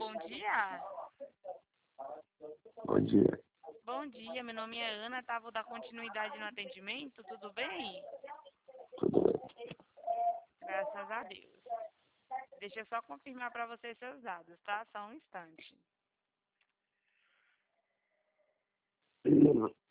bom dia. Bom dia. Bom dia, meu nome é Ana, tá? Vou dar continuidade no atendimento, tudo bem? Tudo bem? Graças a Deus. Deixa eu só confirmar para você seus dados, tá? Só um instante.